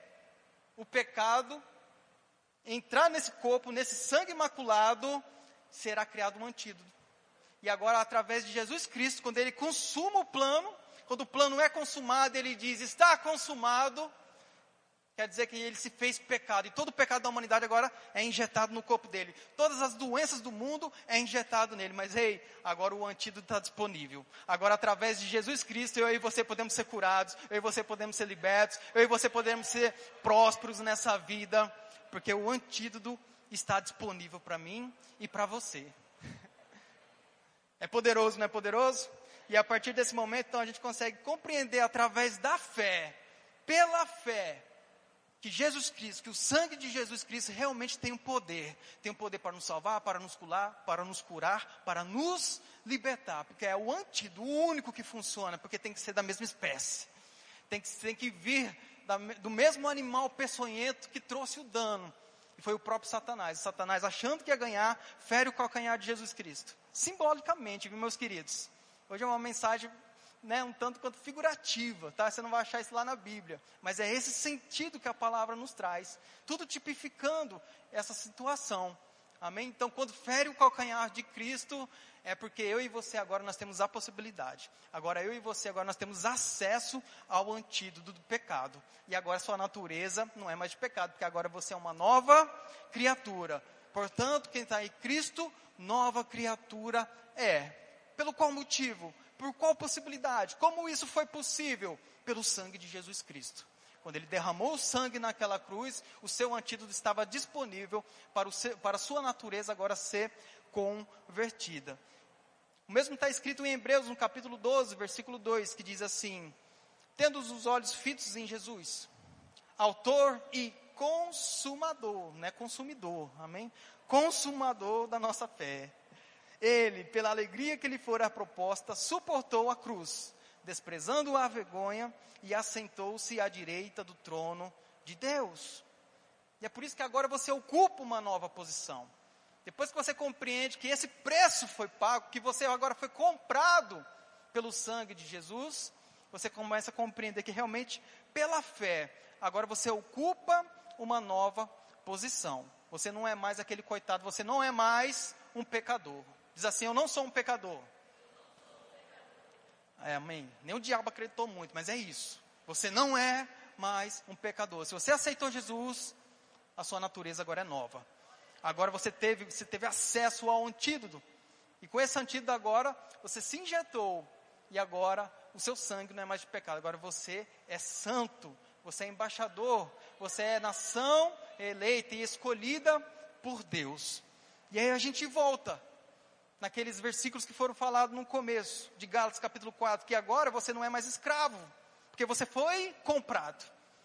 o pecado entrar nesse corpo, nesse sangue imaculado, será criado um antídoto. E agora, através de Jesus Cristo, quando ele consuma o plano, quando o plano é consumado, ele diz, está consumado, quer dizer que ele se fez pecado. E todo o pecado da humanidade agora é injetado no corpo dele. Todas as doenças do mundo é injetado nele. Mas, agora o antídoto está disponível. Agora, através de Jesus Cristo, eu e você podemos ser curados. Eu e você podemos ser libertos. Eu e você podemos ser prósperos nessa vida. Porque o antídoto está disponível para mim e para você. É poderoso, não é poderoso? E a partir desse momento, então, a gente consegue compreender através da fé, pela fé, que Jesus Cristo, que o sangue de Jesus Cristo realmente tem um poder para nos salvar, para nos curar, para nos libertar, porque é o antídoto, o único que funciona, porque tem que ser da mesma espécie, tem que vir do mesmo animal peçonhento que trouxe o dano, e foi o próprio Satanás. Satanás, achando que ia ganhar, fere o calcanhar de Jesus Cristo, simbolicamente, viu, meus queridos? Hoje é uma mensagem um tanto quanto figurativa, tá? Você não vai achar isso lá na Bíblia, mas é esse sentido que a palavra nos traz, tudo tipificando essa situação, amém? Então, quando fere o calcanhar de Cristo, é porque eu e você agora nós temos a possibilidade, agora eu e você agora nós temos acesso ao antídoto do pecado, e agora sua natureza não é mais de pecado, porque agora você é uma nova criatura, portanto, quem está em Cristo, nova criatura é. Pelo qual motivo? Por qual possibilidade? Como isso foi possível? Pelo sangue de Jesus Cristo. Quando ele derramou o sangue naquela cruz, o seu antídoto estava disponível para a sua natureza agora ser convertida. O mesmo está escrito em Hebreus, no capítulo 12, versículo 2, que diz assim, tendo os olhos fitos em Jesus, autor e consumador, não é consumidor, amém? Consumador da nossa fé. Ele, pela alegria que lhe fora proposta, suportou a cruz, desprezando a vergonha, e assentou-se à direita do trono de Deus. E é por isso que agora você ocupa uma nova posição. Depois que você compreende que esse preço foi pago, que você agora foi comprado pelo sangue de Jesus, você começa a compreender que realmente, pela fé, agora você ocupa uma nova posição. Você não é mais aquele coitado, você não é mais um pecador. Diz assim, eu não sou um pecador. Amém. Nem o diabo acreditou muito, mas é isso. Você não é mais um pecador. Se você aceitou Jesus, a sua natureza agora é nova. Agora você teve acesso ao antídoto. E com esse antídoto agora, você se injetou. E agora, o seu sangue não é mais de pecado. Agora você é santo. Você é embaixador. Você é nação eleita e escolhida por Deus. E aí a gente volta naqueles versículos que foram falados no começo de Gálatas capítulo 4. Que agora você não é mais escravo. Porque você foi comprado.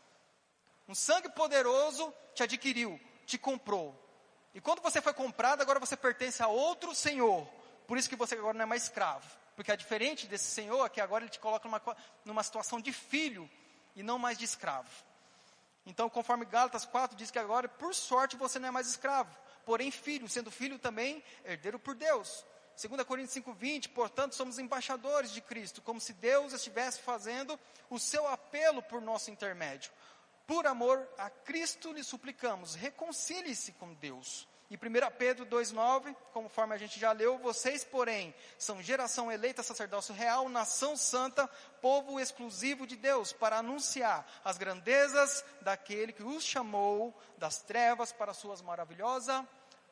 Um sangue poderoso te adquiriu, te comprou. E quando você foi comprado, agora você pertence a outro senhor. Por isso que você agora não é mais escravo. Porque é diferente desse senhor, que agora ele te coloca numa situação de filho e não mais de escravo. Então, conforme Gálatas 4 diz que agora, por sorte, você não é mais escravo. Porém, filho, sendo filho também, herdeiro por Deus. 2 Coríntios 5:20, portanto, somos embaixadores de Cristo, como se Deus estivesse fazendo o seu apelo por nosso intermédio. Por amor a Cristo lhe suplicamos, reconcilie-se com Deus. E 1 Pedro 2:9, conforme a gente já leu, vocês, porém, são geração eleita, sacerdócio real, nação santa, povo exclusivo de Deus, para anunciar as grandezas daquele que os chamou das trevas para a sua maravilhosa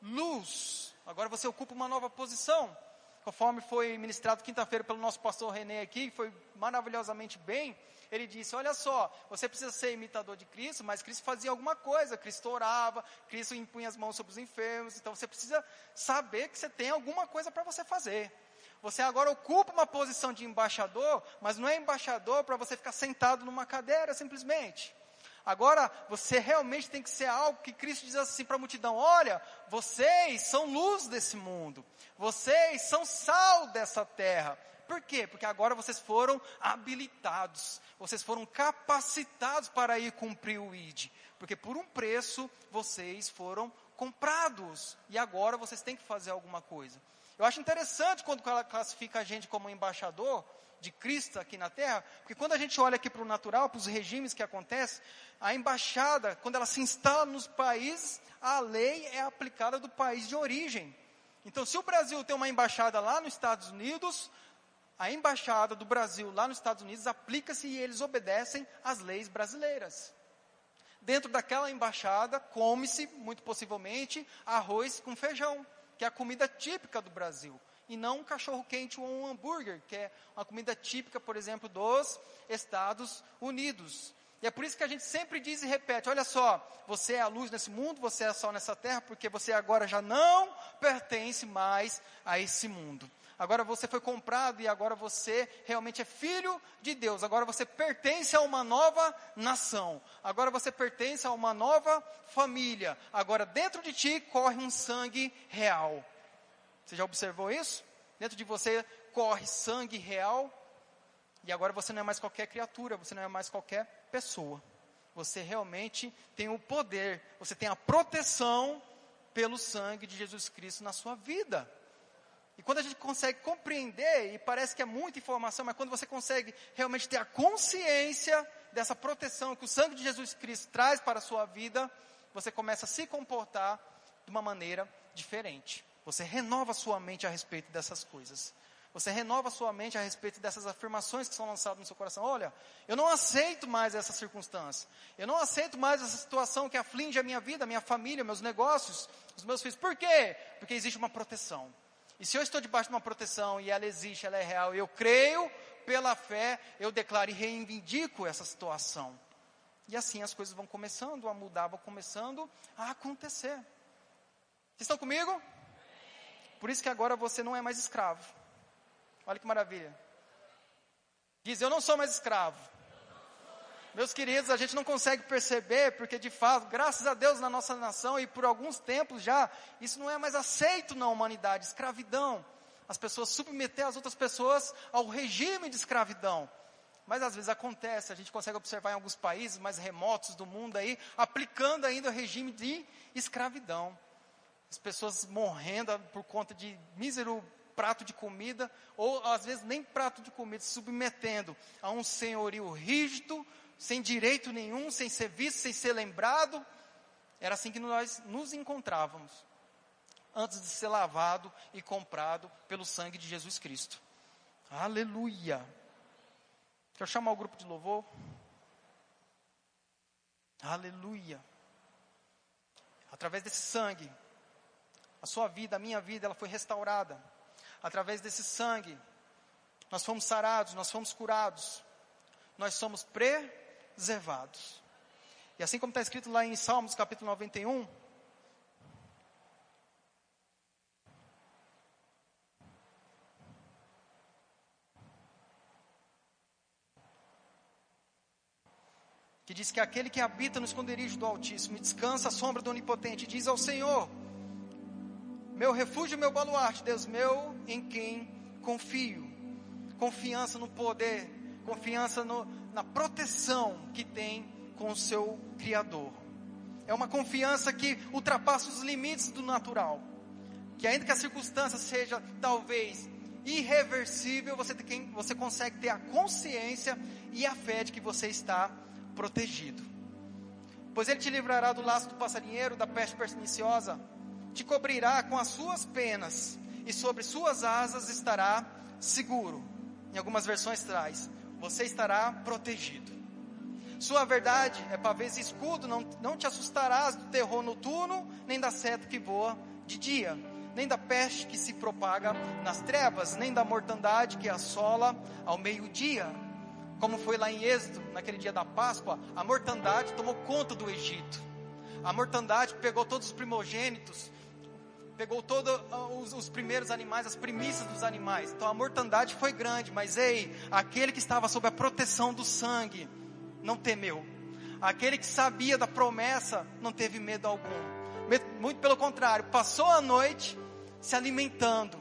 luz. Agora você ocupa uma nova posição, conforme foi ministrado quinta-feira pelo nosso pastor René aqui, que foi maravilhosamente bem. Ele disse, olha só, você precisa ser imitador de Cristo, mas Cristo fazia alguma coisa, Cristo orava, Cristo impunha as mãos sobre os enfermos, então você precisa saber que você tem alguma coisa para você fazer. Você agora ocupa uma posição de embaixador, mas não é embaixador para você ficar sentado numa cadeira simplesmente. Agora, você realmente tem que ser algo que Cristo diz assim para a multidão, olha, vocês são luz desse mundo, vocês são sal dessa terra. Por quê? Porque agora vocês foram habilitados, vocês foram capacitados para ir cumprir o ID. Porque por um preço, vocês foram comprados. E agora vocês têm que fazer alguma coisa. Eu acho interessante quando ela classifica a gente como embaixador de Cristo aqui na terra, porque quando a gente olha aqui para o natural, para os regimes que acontecem, a embaixada, quando ela se instala nos países, a lei é aplicada do país de origem. Então, se o Brasil tem uma embaixada lá nos Estados Unidos, a embaixada do Brasil lá nos Estados Unidos aplica-se e eles obedecem às leis brasileiras. Dentro daquela embaixada, come-se, muito possivelmente, arroz com feijão, que é a comida típica do Brasil. E não um cachorro-quente ou um hambúrguer, que é uma comida típica, por exemplo, dos Estados Unidos. E é por isso que a gente sempre diz e repete, olha só, você é a luz nesse mundo, você é a sal nessa terra, porque você agora já não pertence mais a esse mundo. Agora você foi comprado e agora você realmente é filho de Deus. Agora você pertence a uma nova nação. Agora você pertence a uma nova família. Agora dentro de ti corre um sangue real. Você já observou isso? Dentro de você corre sangue real. E agora você não é mais qualquer criatura, você não é mais qualquer pessoa. Você realmente tem o poder, você tem a proteção pelo sangue de Jesus Cristo na sua vida. E quando a gente consegue compreender, e parece que é muita informação, mas quando você consegue realmente ter a consciência dessa proteção que o sangue de Jesus Cristo traz para a sua vida, você começa a se comportar de uma maneira diferente. Você renova a sua mente a respeito dessas coisas. Você renova a sua mente a respeito dessas afirmações que são lançadas no seu coração. Olha, eu não aceito mais essa circunstância. Eu não aceito mais essa situação que aflige a minha vida, a minha família, meus negócios, os meus filhos. Por quê? Porque existe uma proteção. E se eu estou debaixo de uma proteção e ela existe, ela é real, eu creio, pela fé, eu declaro e reivindico essa situação. E assim as coisas vão começando a mudar, vão começando a acontecer. Vocês estão comigo? Por isso que agora você não é mais escravo. Olha que maravilha. Diz, eu não sou mais escravo. Meus queridos, a gente não consegue perceber, porque de fato, graças a Deus na nossa nação, e por alguns tempos já, isso não é mais aceito na humanidade, escravidão. As pessoas submeter as outras pessoas ao regime de escravidão. Mas às vezes acontece, a gente consegue observar em alguns países mais remotos do mundo aí, aplicando ainda o regime de escravidão. As pessoas morrendo por conta de mísero prato de comida, ou às vezes nem prato de comida, se submetendo a um senhorio rígido, sem direito nenhum, sem ser visto, sem ser lembrado. Era assim que nós nos encontrávamos, antes de ser lavado e comprado pelo sangue de Jesus Cristo. Aleluia! Quero chamar o grupo de louvor. Aleluia. Através desse sangue, a sua vida, a minha vida, ela foi restaurada. Através desse sangue, nós fomos sarados, nós fomos curados. Nós somos preservados. E assim como está escrito lá em Salmos capítulo 91, que diz que aquele que habita no esconderijo do Altíssimo e descansa à sombra do Onipotente, diz ao Senhor: meu refúgio e meu baluarte, Deus meu, em quem confio. Confiança no poder, confiança na proteção que tem com o seu Criador. É uma confiança que ultrapassa os limites do natural. Que ainda que a circunstância seja talvez irreversível, você consegue ter a consciência e a fé de que você está protegido. Pois ele te livrará do laço do passarinheiro, da peste perniciosa, te cobrirá com as suas penas, e sobre suas asas estará seguro. Em algumas versões traz, você estará protegido. Sua verdade é pavês e escudo, não te assustarás do terror noturno, nem da seta que voa de dia, nem da peste que se propaga nas trevas, nem da mortandade que assola ao meio-dia. Como foi lá em Êxodo, naquele dia da Páscoa, a mortandade tomou conta do Egito. A mortandade pegou todos os primogênitos, pegou todos os primeiros animais, as primícias dos animais. Então a mortandade foi grande, mas aquele que estava sob a proteção do sangue, não temeu. Aquele que sabia da promessa, não teve medo algum. Muito pelo contrário, passou a noite se alimentando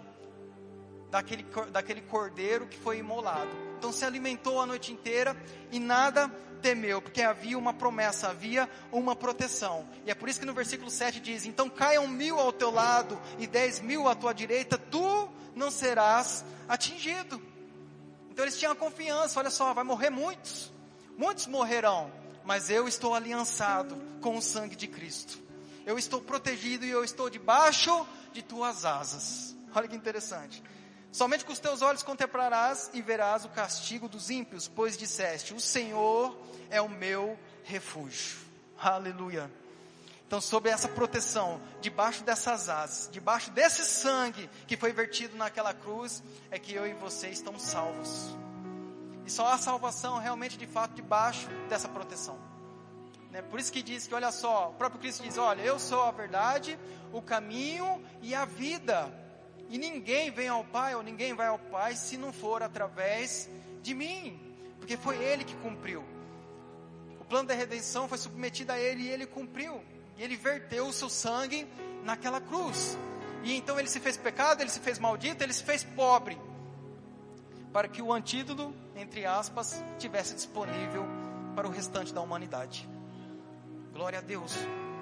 daquele cordeiro que foi imolado. Então se alimentou a noite inteira e nada temeu, porque havia uma promessa, havia uma proteção. E é por isso que no versículo 7 diz: então caiam 1000 ao teu lado e 10.000 à tua direita, tu não serás atingido. Então eles tinham confiança, olha só, vai morrer muitos morrerão, mas eu estou aliançado com o sangue de Cristo. Eu estou protegido e eu estou debaixo de tuas asas. Olha que interessante. Somente com os teus olhos contemplarás e verás o castigo dos ímpios, pois disseste: o Senhor é o meu refúgio. Aleluia. Então, sob essa proteção, debaixo dessas asas, debaixo desse sangue que foi vertido naquela cruz, é que eu e você estamos salvos. E só há salvação realmente, de fato, debaixo dessa proteção. Por isso que diz que, olha só, o próprio Cristo diz: olha, eu sou a verdade, o caminho e a vida. E ninguém vem ao Pai, ou ninguém vai ao Pai, se não for através de mim. Porque foi Ele que cumpriu. O plano da redenção foi submetido a Ele e Ele cumpriu. E Ele verteu o seu sangue naquela cruz. E então Ele se fez pecado, Ele se fez maldito, Ele se fez pobre. Para que o antídoto, entre aspas, tivesse disponível para o restante da humanidade. Glória a Deus.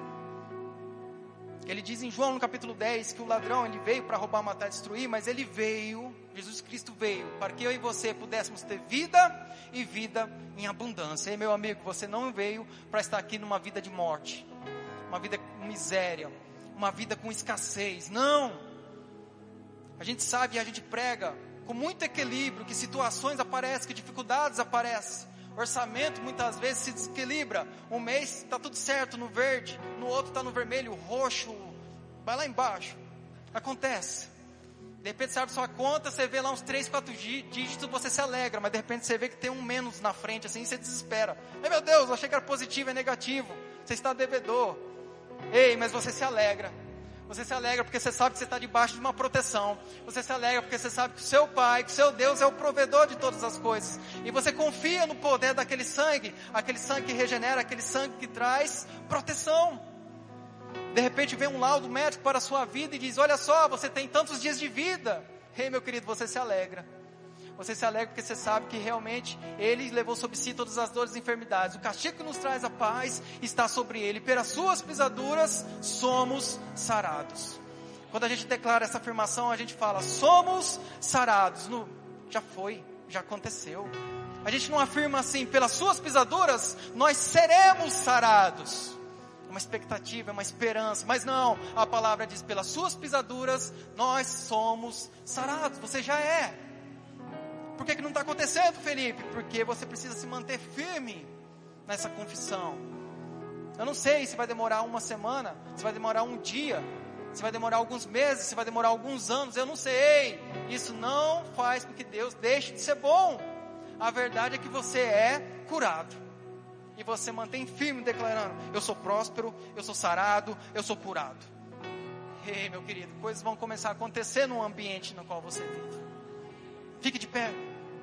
Ele diz em João no capítulo 10 que o ladrão ele veio para roubar, matar e destruir, mas ele veio, Jesus Cristo veio, para que eu e você pudéssemos ter vida e vida em abundância. E meu amigo, você não veio para estar aqui numa vida de morte, uma vida com miséria, uma vida com escassez. Não! A gente sabe e a gente prega com muito equilíbrio que situações aparecem, que dificuldades aparecem. Orçamento muitas vezes se desequilibra. Um mês está tudo certo no verde, no outro está no vermelho, roxo, vai lá embaixo. Acontece. De repente você abre sua conta, você vê lá uns 3, 4 dígitos, você se alegra, mas de repente você vê que tem um menos na frente, assim, você desespera. Meu Deus, eu achei que era positivo, é negativo. Você está devedor. Mas você se alegra. Você se alegra porque você sabe que você está debaixo de uma proteção. Você se alegra porque você sabe que o seu Pai, que o seu Deus é o provedor de todas as coisas. E você confia no poder daquele sangue que regenera, aquele sangue que traz proteção. De repente vem um laudo médico para a sua vida e diz: olha só, você tem tantos dias de vida. Meu querido, você se alegra. Você se alegra porque você sabe que realmente Ele levou sobre si todas as dores e enfermidades. O castigo que nos traz a paz está sobre Ele. Pelas suas pisaduras somos sarados. Quando a gente declara essa afirmação, a gente fala: somos sarados. Já foi, já aconteceu. A gente não afirma assim: pelas suas pisaduras nós seremos sarados. É uma expectativa, é uma esperança. Mas não, a palavra diz: pelas suas pisaduras nós somos sarados. Você já é. Por que não está acontecendo, Felipe? Porque você precisa se manter firme nessa confissão. Eu não sei se vai demorar uma semana, se vai demorar um dia, se vai demorar alguns meses, se vai demorar alguns anos, eu não sei. Isso não faz com que Deus deixe de ser bom. A verdade é que você é curado. E você mantém firme declarando: eu sou próspero, eu sou sarado, eu sou curado. Ei, meu querido, coisas vão começar a acontecer no ambiente no qual você vive. Fique de pé.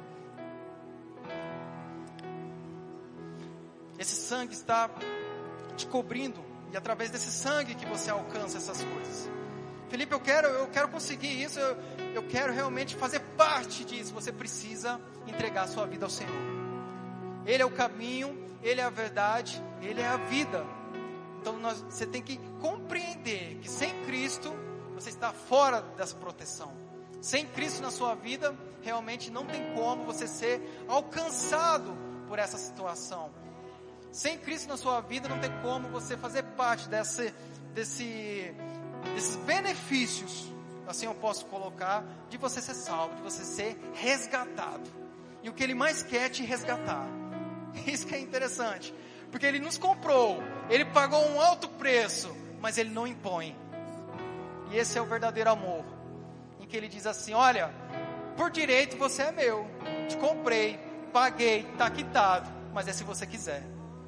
Esse sangue está te cobrindo, e através desse sangue que você alcança essas coisas. Felipe, eu quero conseguir isso, eu quero realmente fazer parte disso. Você precisa entregar a sua vida ao Senhor. Ele é o caminho, Ele é a verdade, Ele é a vida. Então você tem que compreender que sem Cristo você está fora dessa proteção. Sem Cristo na sua vida, realmente não tem como você ser alcançado por essa situação. Sem Cristo na sua vida não tem como você fazer parte desses benefícios, assim eu posso colocar, de você ser salvo, de você ser resgatado. E o que Ele mais quer é te resgatar. Isso que é interessante, porque Ele nos comprou, Ele pagou um alto preço, mas Ele não impõe. E esse é o verdadeiro amor, em que Ele diz assim: olha, por direito você é meu, te comprei, paguei, está quitado, mas é se você quiser.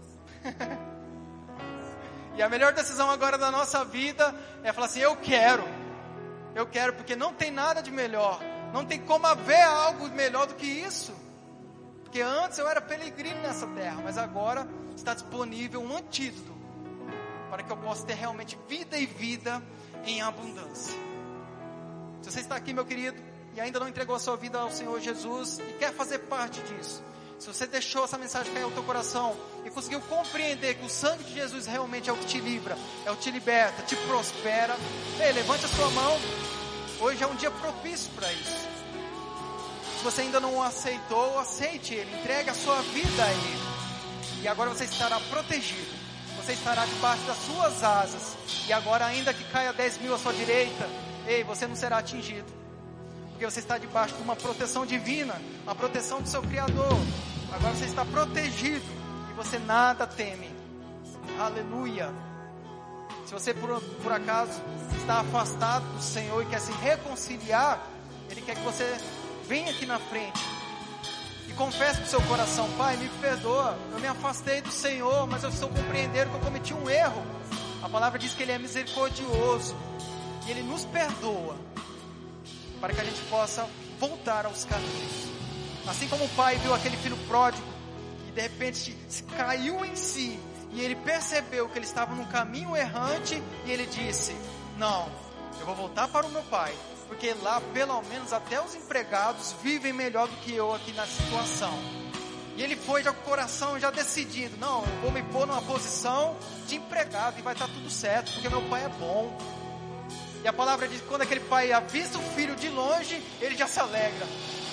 E a melhor decisão agora da nossa vida é falar assim: eu quero, porque não tem nada de melhor, não tem como haver algo melhor do que isso. Porque antes eu era peregrino nessa terra, mas agora está disponível um antídoto para que eu possa ter realmente vida e vida em abundância. Se você está aqui, meu querido, e ainda não entregou a sua vida ao Senhor Jesus e quer fazer parte disso, se você deixou essa mensagem cair no teu coração e conseguiu compreender que o sangue de Jesus realmente é o que te livra, é o que te liberta, te prospera, levante a sua mão. Hoje é um dia propício para isso. Se você ainda não o aceitou, aceite Ele, entregue a sua vida a Ele. E agora você estará protegido, você estará debaixo das suas asas. E agora, ainda que caia 10.000 à sua direita, você não será atingido. Porque você está debaixo de uma proteção divina, a proteção do seu Criador. Agora você está protegido e você nada teme. Aleluia. Se você por acaso está afastado do Senhor e quer se reconciliar, Ele quer que você venha aqui na frente e confesse com o seu coração: Pai, me perdoa, eu me afastei do Senhor, mas eu estou compreendendo que eu cometi um erro. A palavra diz que Ele é misericordioso e Ele nos perdoa, para que a gente possa voltar aos caminhos. Assim como o pai viu aquele filho pródigo, e de repente se caiu em si, e ele percebeu que ele estava num caminho errante, e ele disse: não, eu vou voltar para o meu pai, porque lá pelo menos até os empregados vivem melhor do que eu aqui na situação. E ele foi já com o coração já decidido: não, eu vou me pôr numa posição de empregado, e vai estar tudo certo, porque meu pai é bom. E a palavra diz que quando aquele pai avista o filho de longe, ele já se alegra.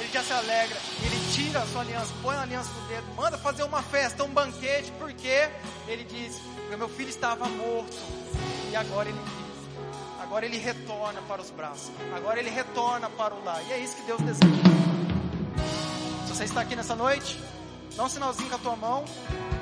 Ele tira a sua aliança, põe a aliança no dedo, manda fazer uma festa, um banquete, porque ele diz: meu filho estava morto, e agora ele vive. Agora ele retorna para os braços, agora ele retorna para o lar. E é isso que Deus deseja. Se você está aqui nessa noite, dá um sinalzinho com a tua mão.